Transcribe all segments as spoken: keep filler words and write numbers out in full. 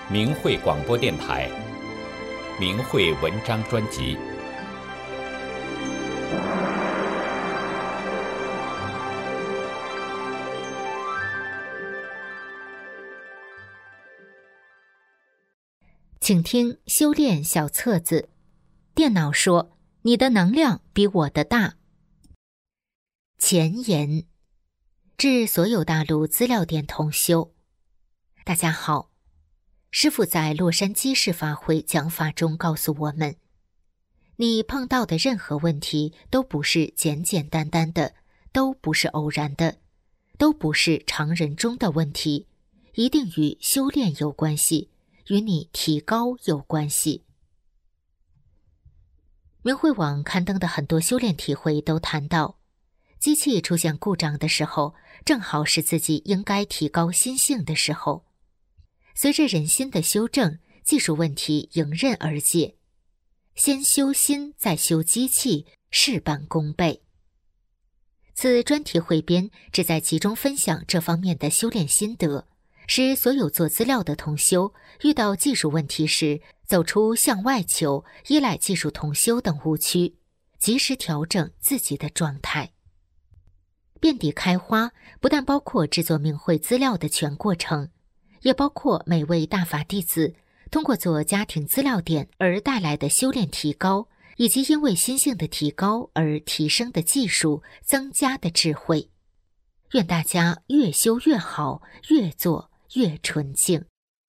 明慧广播电台明慧文章专辑。 请听修炼小册子。电脑说，你的能量比我的大。前言，致所有大陆资料店同修，大家好。师父在洛杉矶市法会讲法中告诉我们，你碰到的任何问题都不是简简单单的，都不是偶然的，都不是常人中的问题，一定与修炼有关系，与你提高有关系。明慧网刊登的很多修炼体会都谈到，机器出现故障的时候，正好是自己应该提高心性的时候。随着人心的修正，技术问题迎刃而解。先修心，再修机器，事半功倍。此专题汇编旨在集中分享这方面的修炼心得，使所有做资料的同修遇到技术问题时，走出向外求、依赖技术同修等误区，及时调整自己的状态。遍地开花不但包括制作明慧资料的全过程，也包括每位大法弟子通过做家庭资料点而带来的修炼提高，以及因为心性的提高而提升的技术、增加的智慧。愿大家越修越好，越做越纯净。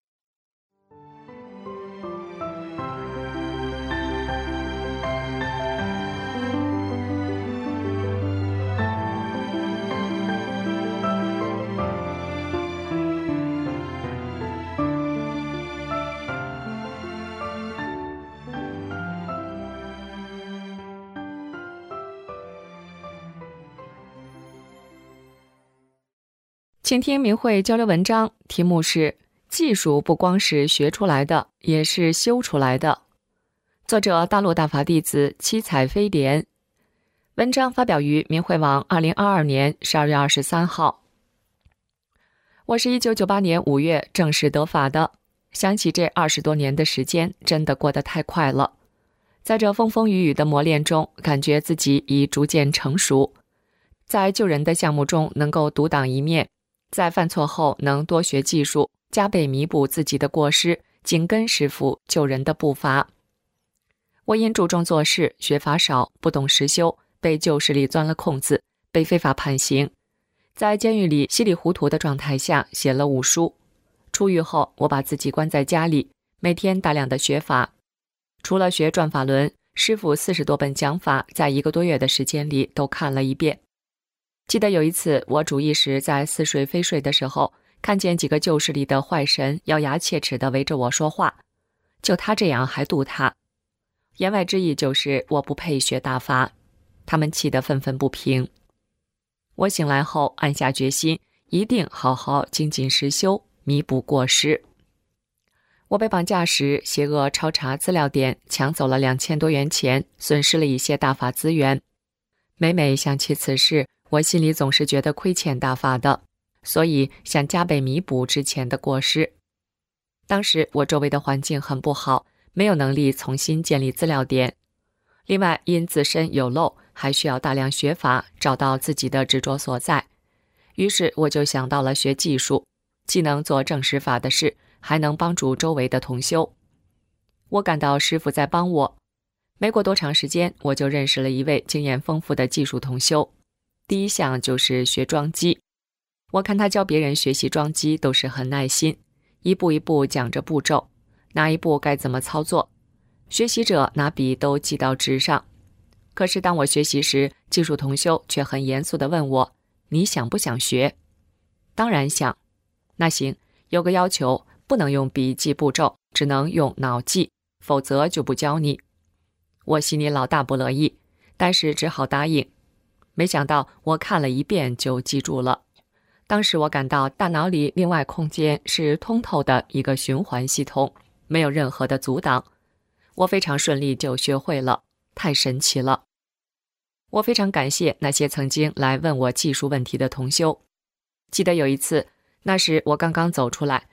请听明慧交流文章，题目是技术不光是学出来的，也是修出来的。作者大陆大法弟子七彩飞莲。文章发表于明慧网二零二二年十二月二十三号。我是一九九八年五月正式得法的，想起这二十多年的时间真的过得太快了。在这风风雨雨的磨练中，感觉自己已逐渐成熟，在救人的项目中能够独当一面，在犯错后能多学技术，加倍弥补自己的过失，紧跟师父救人的步伐。我因注重做事，学法少，不懂实修，被旧势力钻了空子，被非法判刑。在监狱里稀里糊涂的状态下写了五书。出狱后，我把自己关在家里，每天大量的学法。除了学转法轮，师父四十多本讲法，在一个多月的时间里都看了一遍。记得有一次，我主意识在似睡非睡的时候，看见几个旧势力的坏神咬牙切齿地围着我说话，就他这样还度他。言外之意就是我不配学大法，他们气得愤愤不平。我醒来后暗下决心，一定好好精进实修，弥补过失。我被绑架时，邪恶抄查资料点，抢走了两千多元钱，损失了一些大法资源。每每想起此事，我心里总是觉得亏欠大法的，所以想加倍弥补之前的过失。当时我周围的环境很不好，没有能力重新建立资料点。另外，因自身有漏，还需要大量学法，找到自己的执着所在。于是我就想到了学技术，既能做正实法的事，还能帮助周围的同修。我感到师父在帮我。没过多长时间，我就认识了一位经验丰富的技术同修。第一项就是学装机。我看他教别人学习装机都是很耐心，一步一步讲着步骤，哪一步该怎么操作，学习者拿笔都记到纸上。可是当我学习时，技术同修却很严肃地问我，你想不想学？当然想。那行，有个要求，不能用笔记步骤，只能用脑记，否则就不教你。我心里老大不乐意，但是只好答应。没想到我看了一遍就记住了。当时我感到大脑里另外空间是通透的一个循环系统，没有任何的阻挡。我非常顺利就学会了，太神奇了。我非常感谢那些曾经来问我技术问题的同修。记得有一次，那时我刚刚走出来，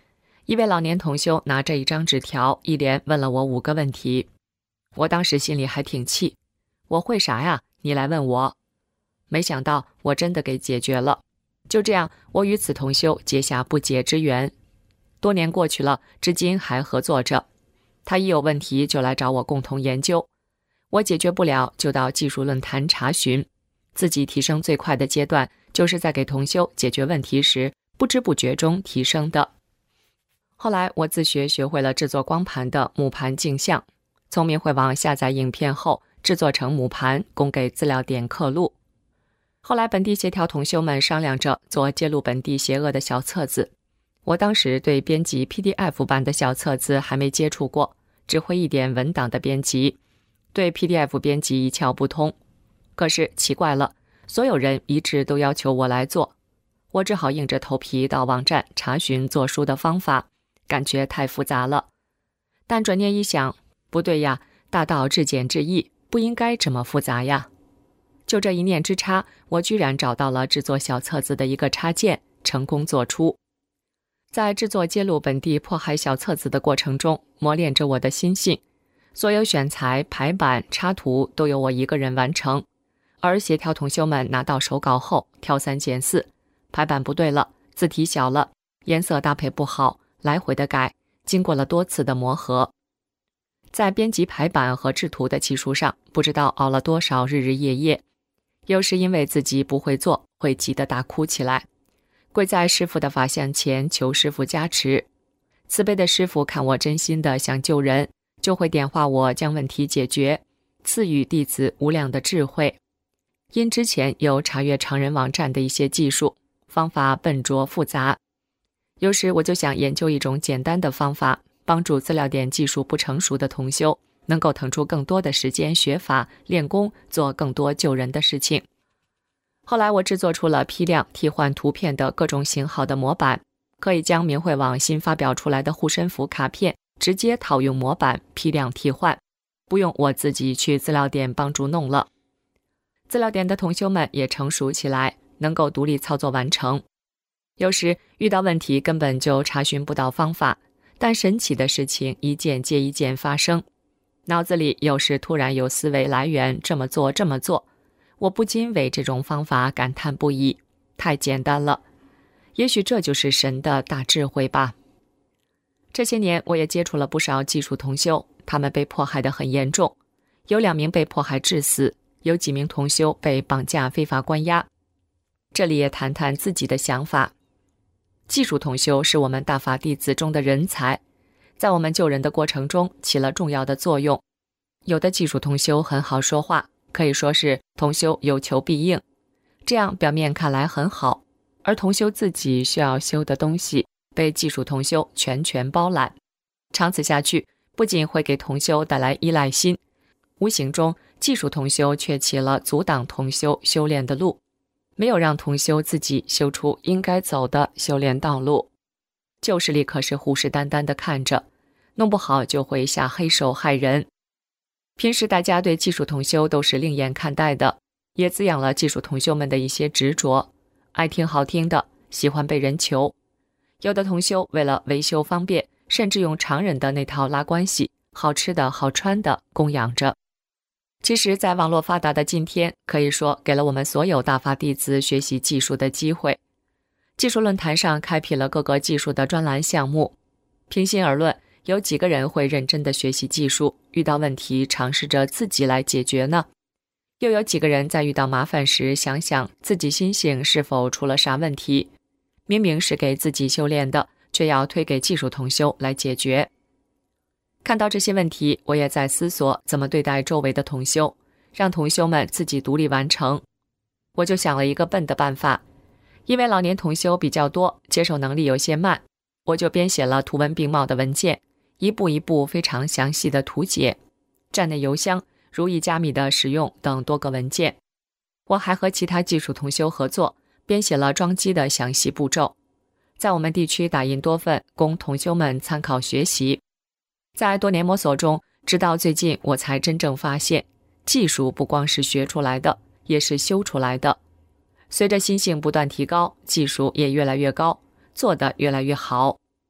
一位老年同修拿着一张纸条，一连问了我五个问题。我当时心里还挺气，我会啥呀？你来问我。没想到我真的给解决了。就这样，我与此同修结下不解之缘。多年过去了，至今还合作着。他一有问题就来找我共同研究，我解决不了就到技术论坛查询。自己提升最快的阶段，就是在给同修解决问题时，不知不觉中提升的。后来我自学学会了制作光盘的母盘镜像，从明慧网下载影片后，制作成母盘供给资料点刻录。后来本地协调同修们商量着做揭露本地邪恶的小册子。我当时对编辑 P D F 版的小册子还没接触过，只会一点文档的编辑，对 P D F 编辑一窍不通。可是奇怪了，所有人一致都要求我来做，我只好硬着头皮到网站查询做书的方法，感觉太复杂了。但转念一想，不对呀，大道至简至易，不应该这么复杂呀。就这一念之差，我居然找到了制作小册子的一个插件，成功做出。在制作揭露本地迫害小册子的过程中，磨练着我的心性。所有选材、排版、插图都由我一个人完成，而协调同修们拿到手稿后，挑三拣四，排版不对了，字体小了，颜色搭配不好，来回的改，经过了多次的磨合。在编辑排版和制图的技术上，不知道熬了多少日日夜夜。有时因为自己不会做，会急得大哭起来，跪在师父的法像前求师父加持。慈悲的师父看我真心的想救人，就会点化我将问题解决，赐予弟子无量的智慧。因之前有查阅常人网站的一些技术方法笨拙复杂，有时我就想研究一种简单的方法，帮助资料点技术不成熟的同修能够腾出更多的时间学法练功，做更多救人的事情。后来我制作出了批量替换图片的各种型号的模板，可以将明慧网新发表出来的护身符卡片直接套用模板批量替换，不用我自己去资料点帮助弄了。资料点的同修们也成熟起来，能够独立操作完成。有时遇到问题根本就查询不到方法，但神奇的事情一件接一件发生，脑子里有时突然有思维来源，这么做这么做，我不禁为这种方法感叹不已，太简单了。也许这就是神的大智慧吧。这些年我也接触了不少技术同修，他们被迫害得很严重，有两名被迫害致死，有几名同修被绑架非法关押。这里也谈谈自己的想法。技术同修是我们大法弟子中的人才，在我们救人的过程中起了重要的作用。有的技术同修很好说话，可以说是同修有求必应，这样表面看来很好，而同修自己需要修的东西被技术同修全权包揽，长此下去，不仅会给同修带来依赖心，无形中技术同修却起了阻挡同修修炼的路，没有让同修自己修出应该走的修炼道路。旧势力可是虎视眈眈地看着，弄不好就会下黑手害人。平时大家对技术同修都是另眼看待的，也滋养了技术同修们的一些执着，爱听好听的，喜欢被人求。有的同修为了维修方便，甚至用常人的那套拉关系，好吃的好穿的供养着。其实在网络发达的今天，可以说给了我们所有大法弟子学习技术的机会。技术论坛上开辟了各个技术的专栏项目，平心而论，有几个人会认真的学习技术，遇到问题尝试着自己来解决呢？又有几个人在遇到麻烦时想想自己心性是否出了啥问题，明明是给自己修炼的，却要推给技术同修来解决。看到这些问题，我也在思索怎么对待周围的同修，让同修们自己独立完成。我就想了一个笨的办法，因为老年同修比较多，接受能力有些慢，我就编写了图文并茂的文件，一步一步非常详细的图解，站内邮箱、如意加密的使用等多个文件。我还和其他技术同修合作，编写了装机的详细步骤，在我们地区打印多份，供同修们参考学习。在多年摸索中，直到最近我才真正发现，技术不光是学出来的，也是修出来的。随着心性不断提高，技术也越来越高，做得越来越好。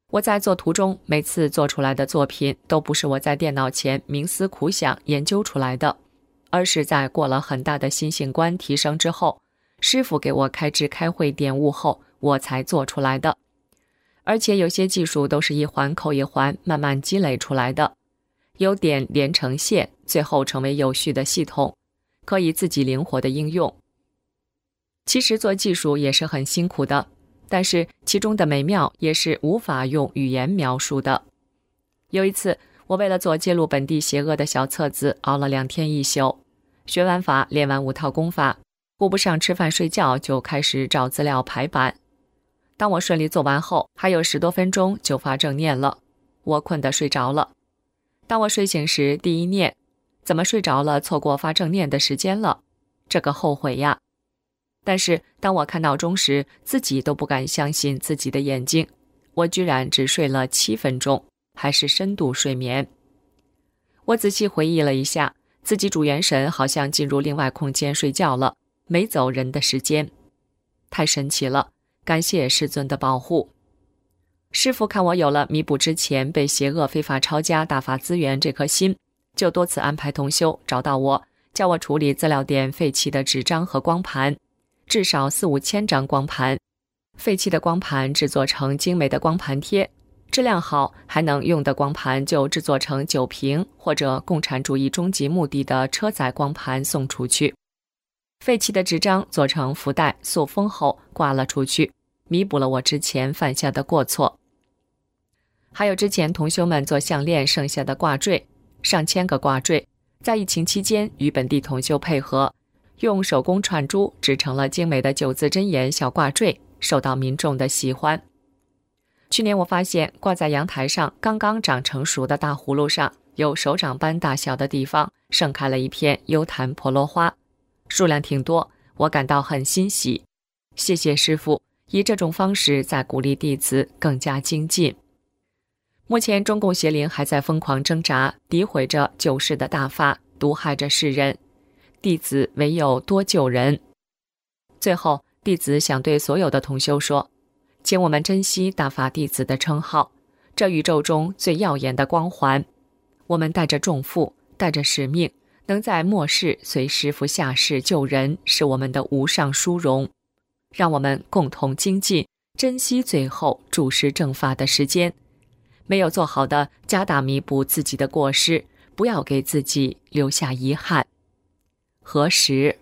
我在做图中每次做出来的作品都不是我在电脑前冥思苦想研究出来的，而是在过了很大的心性观提升之后，师傅给我开智开会点悟后，我才做出来的。而且有些技术都是一环扣一环慢慢积累出来的，由点连成线，最后成为有序的系统，可以自己灵活的应用。其实做技术也是很辛苦的，但是其中的美妙也是无法用语言描述的。有一次，我为了做揭露本地邪恶的小册子，熬了两天一宿，学完法，练完五套功法，顾不上吃饭睡觉，就开始找资料排版。当我顺利做完后，还有十多分钟就发正念了，我困得睡着了。当我睡醒时，第一念，怎么睡着了，错过发正念的时间了，这个后悔呀。但是当我看闹钟时，自己都不敢相信自己的眼睛，我居然只睡了七分钟，还是深度睡眠。我仔细回忆了一下，自己主元神好像进入另外空间睡觉了，没走人的时间，太神奇了，感谢师尊的保护。师父看我有了弥补之前被邪恶非法抄家大法资源这颗心，就多次安排同修找到我，叫我处理资料点废弃的纸张和光盘，至少四五千张光盘，废弃的光盘制作成精美的光盘贴，质量好还能用的光盘就制作成酒瓶或者共产主义终极目的的车载光盘送出去，废弃的纸张做成福袋塑封后挂了出去，弥补了我之前犯下的过错。还有之前同修们做项链剩下的挂坠，上千个挂坠，在疫情期间与本地同修配合，用手工串珠制成了精美的九字真言小挂坠，受到民众的喜欢。去年我发现挂在阳台上刚刚长成熟的大葫芦上，有手掌般大小的地方盛开了一片幽檀婆罗花，数量挺多，我感到很欣喜。谢谢师父，以这种方式在鼓励弟子更加精进。目前中共邪灵还在疯狂挣扎，诋毁着救世的大法，毒害着世人，弟子唯有多救人。最后，弟子想对所有的同修说，请我们珍惜大法弟子的称号，这宇宙中最耀眼的光环。我们带着重负，带着使命，能在末世随师父下世救人，是我们的无上殊荣。让我们共同精进，珍惜最后注释正法的时间。没有做好的，加大弥补自己的过失，不要给自己留下遗憾。何时？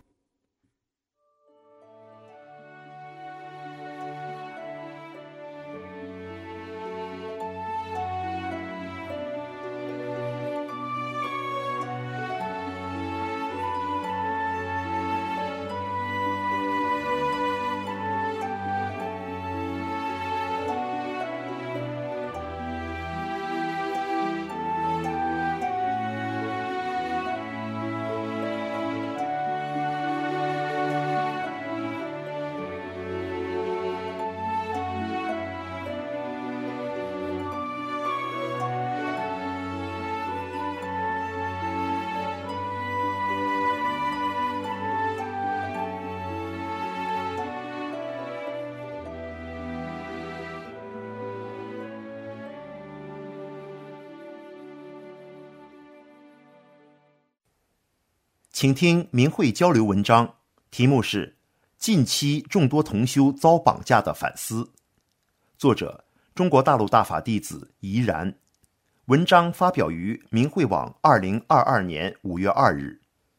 请听明慧交流文章，题目是近期众多同修遭绑架的反思，作者中国大陆大法弟子怡然，文章发表于明慧网二零二二年五月二日。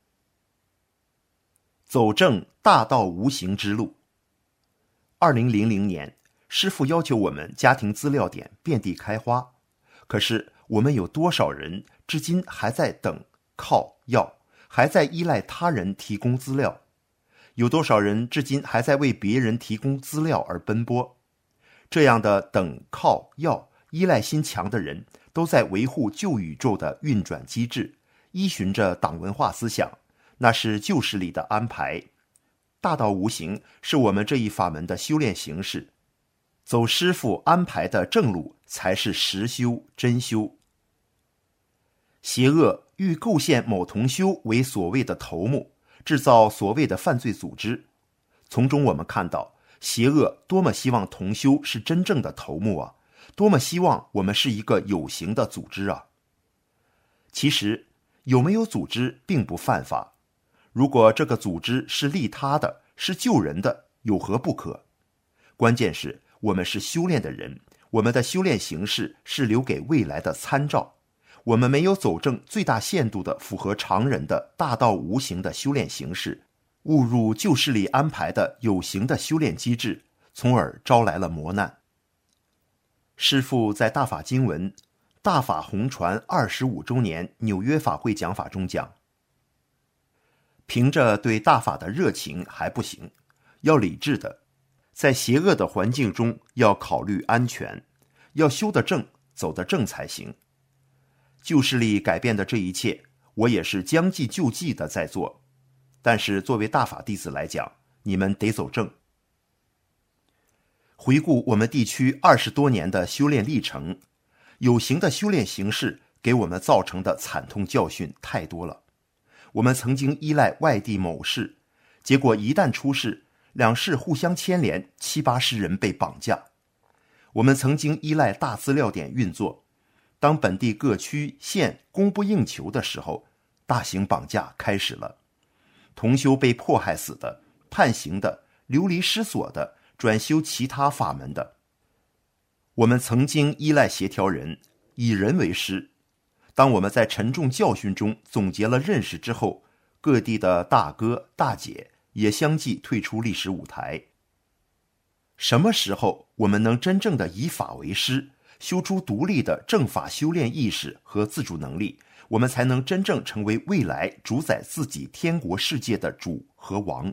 走正大道无形之路。二零零零年，师父要求我们家庭资料点遍地开花，可是我们有多少人至今还在等、靠、要，还在依赖他人提供资料？有多少人至今还在为别人提供资料而奔波？这样的等、靠、要、依赖心强的人，都在维护旧宇宙的运转机制，依循着党文化思想，那是旧势力的安排。大道无形是我们这一法门的修炼形式，走师父安排的正路才是实修真修。邪恶欲构陷某同修为所谓的头目，制造所谓的犯罪组织。从中我们看到，邪恶多么希望同修是真正的头目啊， 多么希望我们是一个有形的组织啊！其实，有没有组织并不犯法。如果这个组织是利他的，是救人的，有何不可？关键是我们是修炼的人，我们的修炼形式是留给未来的参照。我们没有走正最大限度的符合常人的大道无形的修炼形式，误入旧势力安排的有形的修炼机制，从而招来了磨难。师父在大法经文大法红传二十五周年纽约法会讲法中讲，凭着对大法的热情还不行，要理智的，在邪恶的环境中要考虑安全，要修得正，走得正才行。旧势力改变的这一切，我也是将计就计的在做，但是作为大法弟子来讲，你们得走正。回顾我们地区二十多年的修炼历程，有形的修炼形式给我们造成的惨痛教训太多了。我们曾经依赖外地某市，结果一旦出事，两市互相牵连，七八十人被绑架。我们曾经依赖大资料点运作，当本地各区县供不应求的时候，大型绑架开始了。同修被迫害死的、判刑的、流离失所的、转修其他法门的。我们曾经依赖协调人，以人为师。当我们在沉重教训中总结了认识之后，各地的大哥大姐也相继退出历史舞台。什么时候我们能真正的以法为师，修出独立的正法修炼意识和自主能力，我们才能真正成为未来主宰自己天国世界的主和王。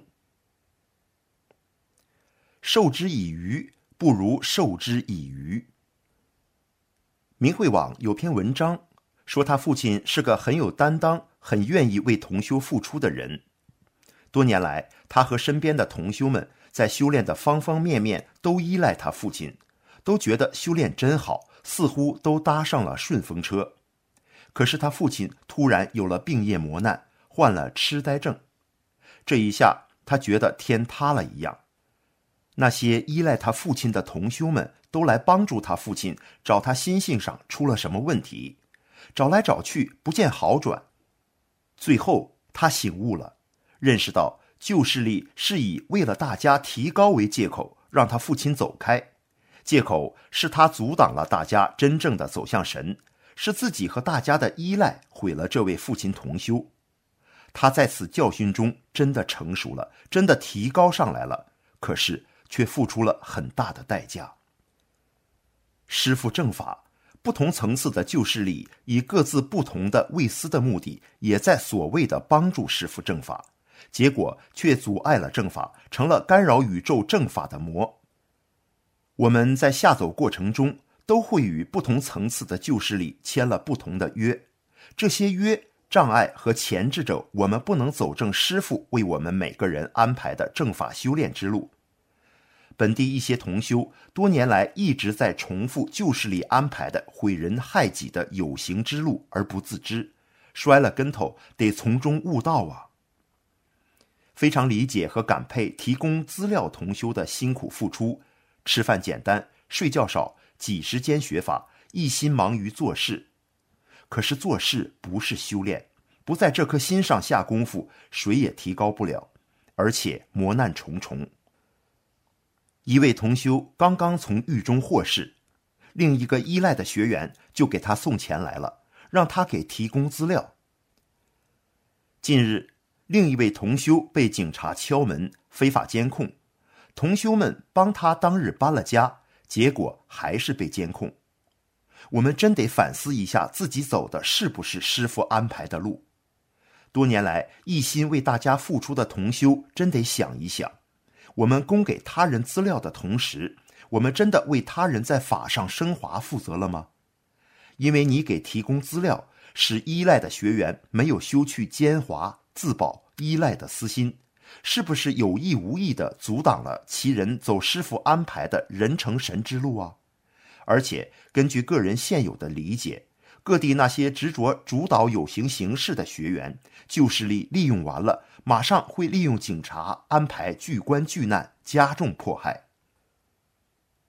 授之以鱼，不如授之以渔。明慧网有篇文章说，他父亲是个很有担当、很愿意为同修付出的人。多年来，他和身边的同修们在修炼的方方面面都依赖他父亲，都觉得修炼真好，似乎都搭上了顺风车。可是他父亲突然有了病业磨难，患了痴呆症。这一下，他觉得天塌了一样。那些依赖他父亲的同修们都来帮助他父亲，找他心性上出了什么问题，找来找去不见好转。最后他醒悟了，认识到旧势力是以为了大家提高为借口，让他父亲走开。借口是他阻挡了大家真正的走向神，是自己和大家的依赖毁了这位父亲同修。他在此教训中真的成熟了，真的提高上来了，可是却付出了很大的代价。师父正法，不同层次的旧势力以各自不同的为私的目的，也在所谓的帮助师父正法，结果却阻碍了正法，成了干扰宇宙正法的魔。我们在下走过程中，都会与不同层次的旧势力签了不同的约，这些约障碍和钳制着我们不能走正师父为我们每个人安排的正法修炼之路。本地一些同修多年来一直在重复旧势力安排的毁人害己的有形之路而不自知，摔了跟头得从中悟道啊。非常理解和感佩提供资料同修的辛苦付出，吃饭简单，睡觉少，挤时间学法，一心忙于做事。可是做事不是修炼，不在这颗心上下功夫，谁也提高不了，而且磨难重重。一位同修刚刚从狱中获释，另一个依赖的学员就给他送钱来了，让他给提供资料。近日，另一位同修被警察敲门，非法监控，同修们帮他当日搬了家，结果还是被监控。我们真得反思一下自己走的是不是师父安排的路。多年来一心为大家付出的同修真得想一想，我们供给他人资料的同时，我们真的为他人在法上升华负责了吗？因为你给提供资料，使依赖的学员没有修去奸猾、自保、依赖的私心，是不是有意无意地阻挡了其人走师父安排的人成神之路啊？而且根据个人现有的理解，各地那些执着主导有形形式的学员，旧势力利用完了，马上会利用警察安排巨关巨难，加重迫害。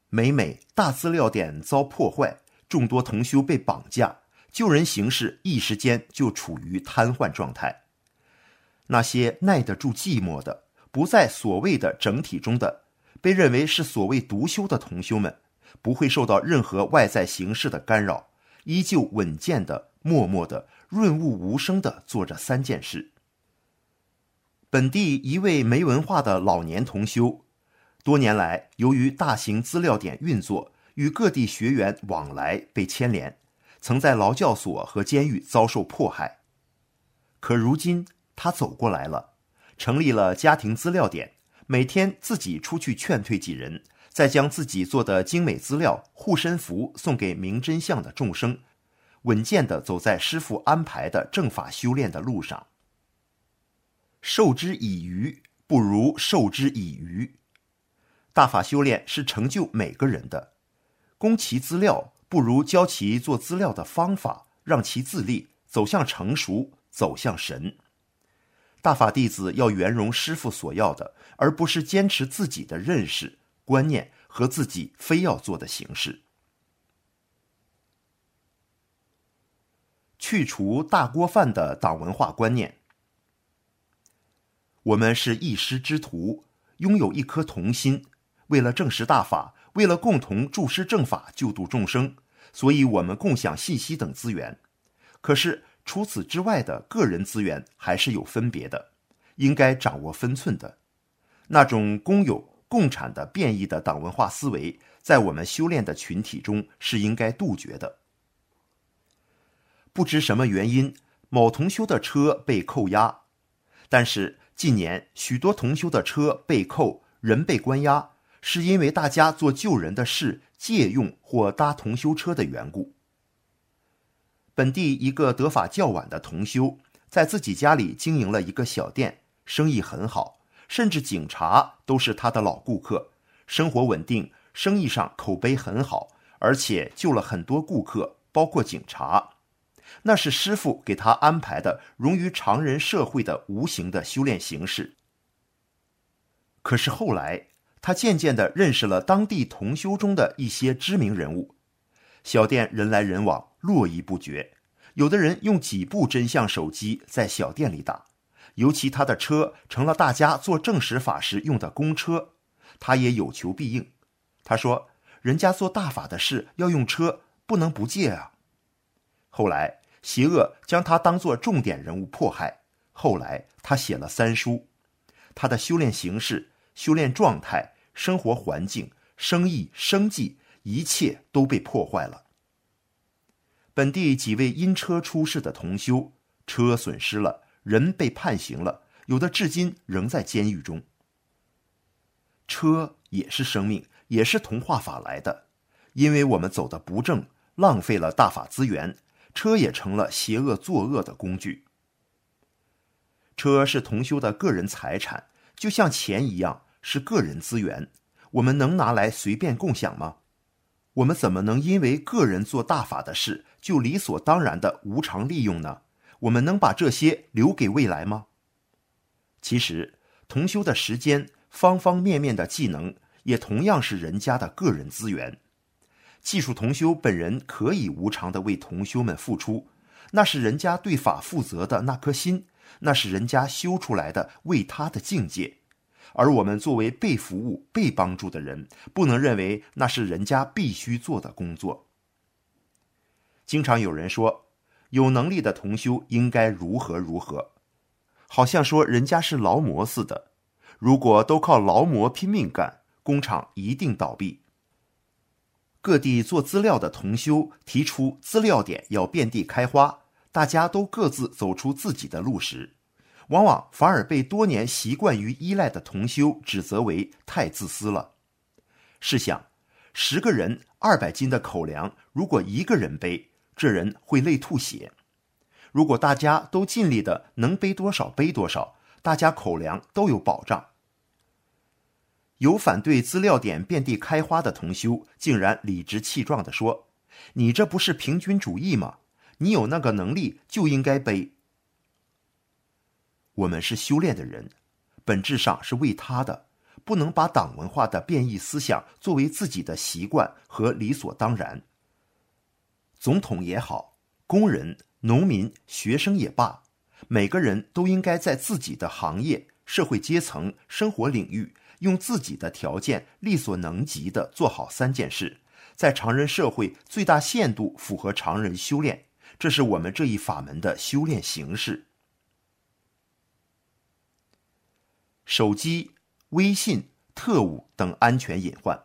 每每大资料点遭破坏，众多同修被绑架，救人形势一时间就处于瘫痪状态。那些耐得住寂寞的，不在所谓的整体中的，被认为是所谓独修的同修们，不会受到任何外在形式的干扰，依旧稳健的、默默的、润物无声的做着三件事。本地一位没文化的老年同修，多年来由于大型资料点运作，与各地学员往来被牵连，曾在劳教所和监狱遭受迫害。可如今他走过来了，成立了家庭资料点，每天自己出去劝退几人，再将自己做的精美资料、护身符送给明真相的众生，稳健地走在师父安排的正法修炼的路上。授之以鱼，不如授之以渔。大法修炼是成就每个人的，供其资料，不如教其做资料的方法，让其自立，走向成熟，走向神。大法弟子要圆融师父所要的，而不是坚持自己的认识、观念和自己非要做的形式。去除大锅饭的党文化观念。我们是一师之徒，拥有一颗同心，为了证实大法，为了共同助师正法，救度众生，所以我们共享信息等资源。可是除此之外的个人资源还是有分别的，应该掌握分寸的。那种公有、共产的变异的党文化思维，在我们修炼的群体中是应该杜绝的。不知什么原因，某同修的车被扣押，但是近年许多同修的车被扣，人被关押，是因为大家做救人的事借用或搭同修车的缘故。本地一个得法较晚的同修，在自己家里经营了一个小店，生意很好，甚至警察都是他的老顾客，生活稳定，生意上口碑很好，而且救了很多顾客，包括警察。那是师父给他安排的融于常人社会的无形的修炼形式。可是后来他渐渐地认识了当地同修中的一些知名人物，小店人来人往，络绎不绝，有的人用几部真相手机在小店里打，尤其他的车成了大家做正实法时用的公车，他也有求必应。他说人家做大法的事要用车，不能不借啊。后来邪恶将他当作重点人物迫害，后来他写了三书，他的修炼形式、修炼状态、生活环境、生意、生计，一切都被破坏了。本地几位因车出事的同修，车损失了，人被判刑了，有的至今仍在监狱中。车也是生命，也是同化法来的，因为我们走得不正，浪费了大法资源，车也成了邪恶作恶的工具。车是同修的个人财产，就像钱一样，是个人资源，我们能拿来随便共享吗？我们怎么能因为个人做大法的事，就理所当然的无偿利用呢？我们能把这些留给未来吗？其实同修的时间、方方面面的技能，也同样是人家的个人资源。技术同修本人可以无偿地为同修们付出，那是人家对法负责的那颗心，那是人家修出来的为他的境界。而我们作为被服务、被帮助的人，不能认为那是人家必须做的工作。经常有人说，有能力的同修应该如何如何，好像说人家是劳模似的，如果都靠劳模拼命干，工厂一定倒闭。各地做资料的同修提出资料点要遍地开花，大家都各自走出自己的路时，往往反而被多年习惯于依赖的同修指责为太自私了。试想，十个人二百斤的口粮，如果一个人背，这人会累吐血。如果大家都尽力的能背多少背多少，大家口粮都有保障。有反对资料点遍地开花的同修，竟然理直气壮地说，你这不是平均主义吗？你有那个能力就应该背。我们是修炼的人，本质上是为他的， 不能把党文化的变异思想作为自己的习惯和理所当然。总统也好，工人、农民、学生也罢，每个人都应该在自己的行业、社会阶层、生活领域，用自己的条件力所能及地做好三件事，在常人社会最大限度符合常人修炼，这是我们这一法门的修炼形式。手机、微信、特务等安全隐患。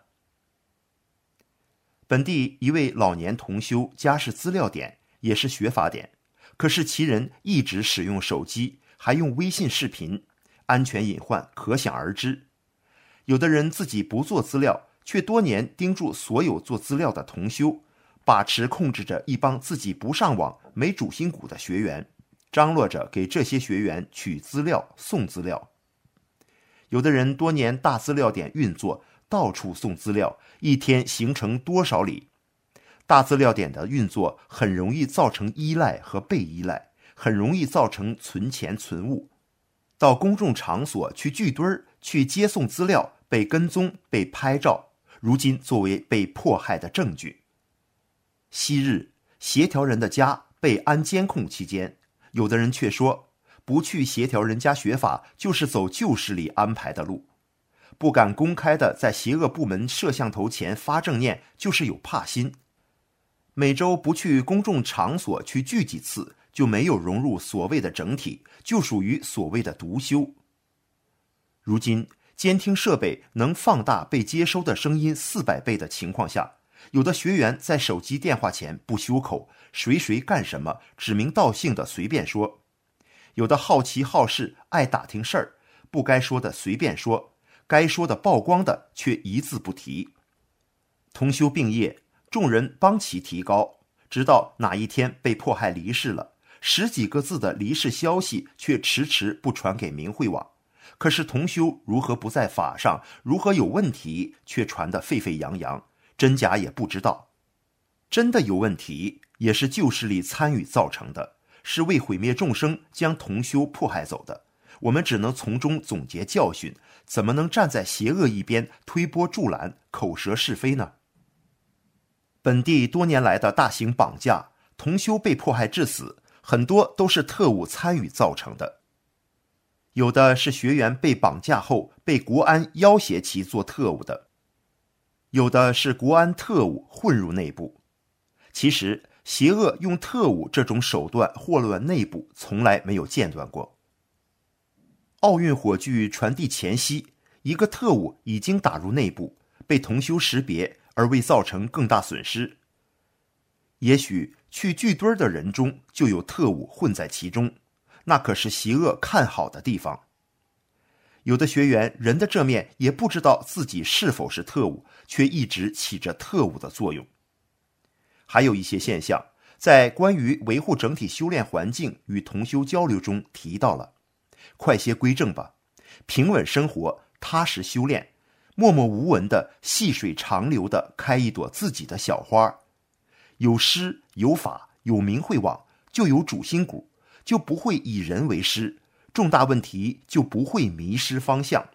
本地一位老年同修家是资料点，也是学法点，可是其人一直使用手机，还用微信视频，安全隐患可想而知。有的人自己不做资料，却多年盯住所有做资料的同修，把持控制着一帮自己不上网、没主心骨的学员，张罗着给这些学员取资料、送资料。有的人多年大资料点运作，到处送资料，一天形成多少里。大资料点的运作很容易造成依赖和被依赖，很容易造成存钱存物。到公众场所去聚堆儿，去接送资料，被跟踪、被拍照，如今作为被迫害的证据。昔日协调人的家被安监控期间，有的人却说不去协调人家学法，就是走旧势力安排的路。不敢公开的在邪恶部门摄像头前发正念，就是有怕心。每周不去公众场所去聚几次，就没有融入所谓的整体，就属于所谓的独修。如今监听设备能放大被接收的声音四百倍的情况下，有的学员在手机电话前不修口，谁谁干什么指名道姓的随便说。有的好奇好事，爱打听事儿，不该说的随便说，该说的曝光的却一字不提。同修病业，众人帮其提高，直到哪一天被迫害离世了，十几个字的离世消息却迟迟不传给明慧网。可是同修如何不在法上，如何有问题，却传得沸沸扬扬，真假也不知道。真的有问题，也是旧势力参与造成的，是为毁灭众生将同修迫害走的。我们只能从中总结教训，怎么能站在邪恶一边推波助澜、口舌是非呢？本地多年来的大型绑架，同修被迫害致死，很多都是特务参与造成的。有的是学员被绑架后被国安要挟其做特务的，有的是国安特务混入内部。其实邪恶用特务这种手段祸乱内部从来没有间断过。奥运火炬传递前夕，一个特务已经打入内部，被同修识别而未造成更大损失。也许去聚堆的人中就有特务混在其中，那可是邪恶看好的地方。有的学员人的这面也不知道自己是否是特务，却一直起着特务的作用。还有一些现象，在关于维护整体修炼环境与同修交流中提到了，快些归正吧，平稳生活，踏实修炼，默默无闻的细水长流的开一朵自己的小花。有师有法有明慧网，就有主心骨，就不会以人为师，重大问题就不会迷失方向。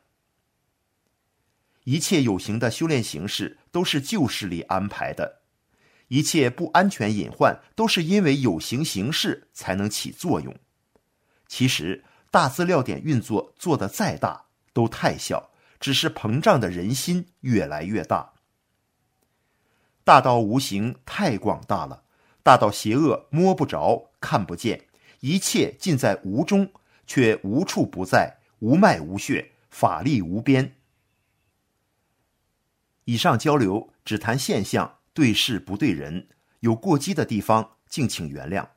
一切有形的修炼形式都是旧势力安排的，一切不安全隐患都是因为有形形式才能起作用。其实大资料点运作做得再大都太小，只是膨胀的人心越来越大。大到无形太广大了，大到邪恶摸不着看不见，一切尽在无中，却无处不在，无脉无穴，法力无边。以上交流只谈现象，对事不对人，有过激的地方敬请原谅。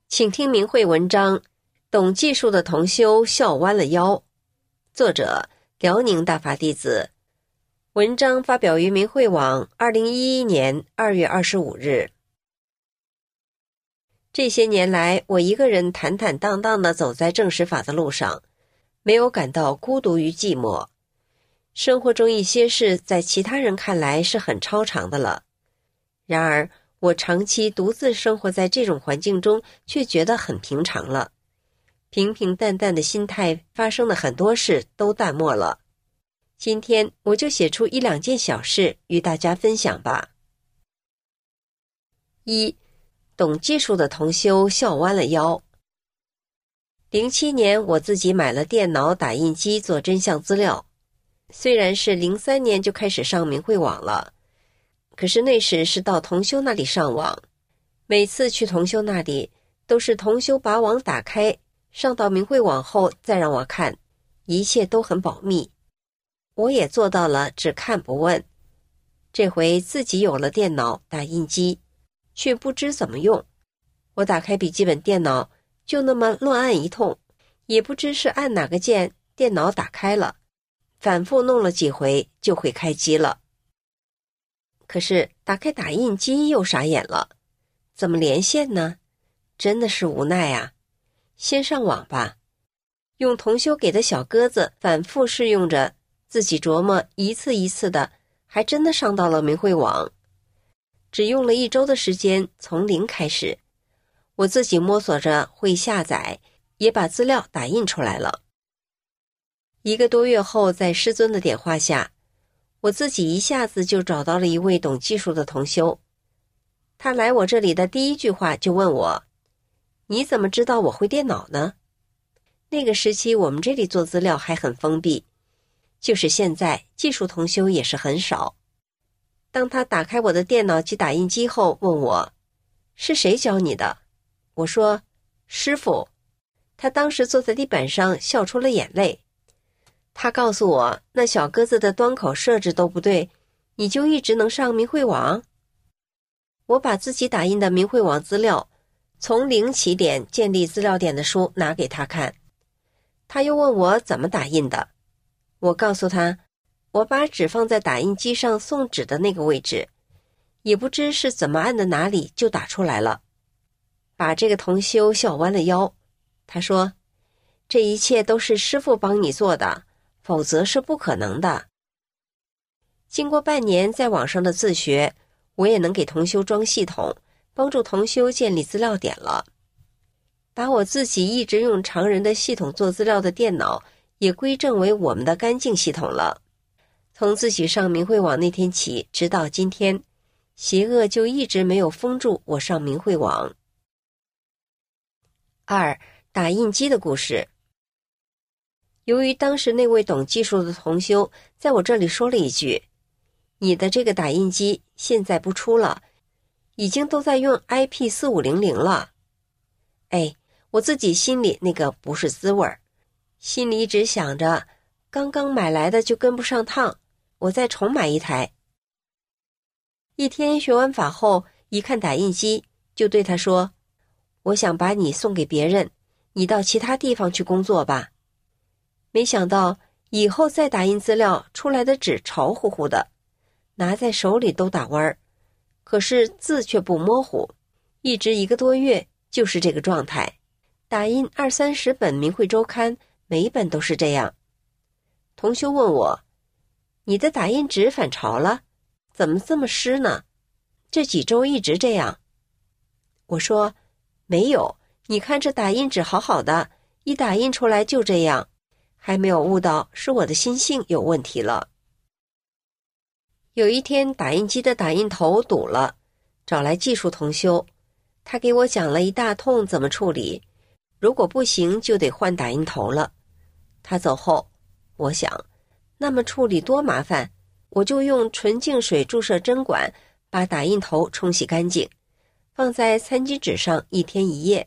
请听明慧文章，懂技术的同修笑弯了腰。作者辽宁大法弟子。文章发表于明慧网二零一一年二月二十五日。这些年来，我一个人坦坦荡荡地走在正实法的路上，没有感到孤独与寂寞。生活中一些事在其他人看来是很超常的了，然而我长期独自生活在这种环境中，却觉得很平常了。平平淡淡的心态发生的很多事都淡漠了。今天我就写出一两件小事与大家分享吧。一，懂技术的同修笑弯了腰。零七年我自己买了电脑打印机做真相资料，虽然是零三年就开始上明慧网了，可是那时是到同修那里上网，每次去同修那里都是同修把网打开，上到明慧网后再让我看，一切都很保密。我也做到了只看不问。这回自己有了电脑打印机，却不知怎么用。我打开笔记本电脑，就那么乱按一通，也不知是按哪个键，电脑打开了，反复弄了几回就会开机了。可是打开打印机又傻眼了，怎么连线呢？真的是无奈啊。先上网吧，用同修给的小鸽子反复试用着，自己琢磨一次一次的，还真的上到了明慧网。只用了一周的时间，从零开始，我自己摸索着会下载，也把资料打印出来了。一个多月后，在师尊的点化下，我自己一下子就找到了一位懂技术的同修。他来我这里的第一句话就问我，你怎么知道我会电脑呢？那个时期我们这里做资料还很封闭，就是现在技术同修也是很少。当他打开我的电脑及打印机后，问我是谁教你的？我说师父。他当时坐在地板上笑出了眼泪。他告诉我，那小鸽子的端口设置都不对，你就一直能上明慧网？我把自己打印的明慧网资料从零起点建立资料点的书拿给他看。他又问我怎么打印的。我告诉他，我把纸放在打印机上送纸的那个位置，也不知是怎么按的哪里就打出来了。把这个同修笑弯了腰。他说，这一切都是师父帮你做的，否则是不可能的。经过半年在网上的自学，我也能给同修装系统，帮助同修建立资料点了。把我自己一直用常人的系统做资料的电脑也归正为我们的干净系统了。从自己上明慧网那天起，直到今天，邪恶就一直没有封住我上明慧网。二，打印机的故事。由于当时那位懂技术的同修在我这里说了一句，你的这个打印机现在不出了，已经都在用 I P 四五零零 了。哎，我自己心里那个不是滋味儿，心里一直想着，刚刚买来的就跟不上趟，我再重买一台。一天学完法后，一看打印机，就对他说，我想把你送给别人，你到其他地方去工作吧。没想到以后再打印资料出来的纸潮乎乎的，拿在手里都打弯儿，可是字却不模糊，一直一个多月就是这个状态。打印二三十本明慧周刊，每本都是这样。同修问我，你的打印纸反潮了，怎么这么湿呢？这几周一直这样。我说，没有，你看这打印纸好好的，一打印出来就这样，还没有悟到是我的心性有问题了。有一天打印机的打印头堵了，找来技术同修，他给我讲了一大通怎么处理，如果不行就得换打印头了。他走后，我想那么处理多麻烦，我就用纯净水注射针管把打印头冲洗干净，放在餐巾纸上一天一夜。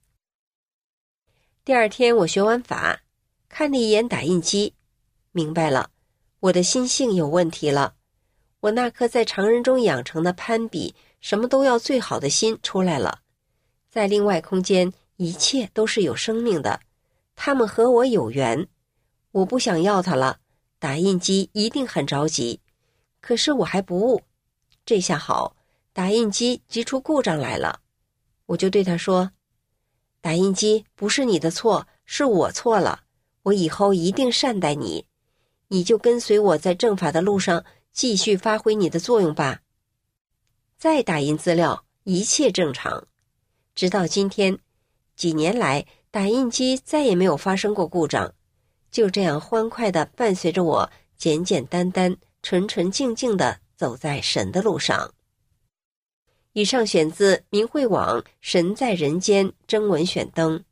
第二天我学完法，看了一眼打印机，明白了，我的心性有问题了。我那颗在常人中养成的攀比，什么都要最好的心出来了， 在另外空间，一切都是有生命的，他们和我有缘。我不想要它了，打印机一定很着急。可是我还不悟，这下好，打印机急出故障来了。我就对他说，打印机不是你的错，是我错了，我以后一定善待你，你就跟随我在正法的路上继续发挥你的作用吧。再打印资料，一切正常。直到今天，几年来打印机再也没有发生过故障，就这样欢快地伴随着我简简单单纯纯净净地走在神的路上。以上选自明慧网神在人间征文选登。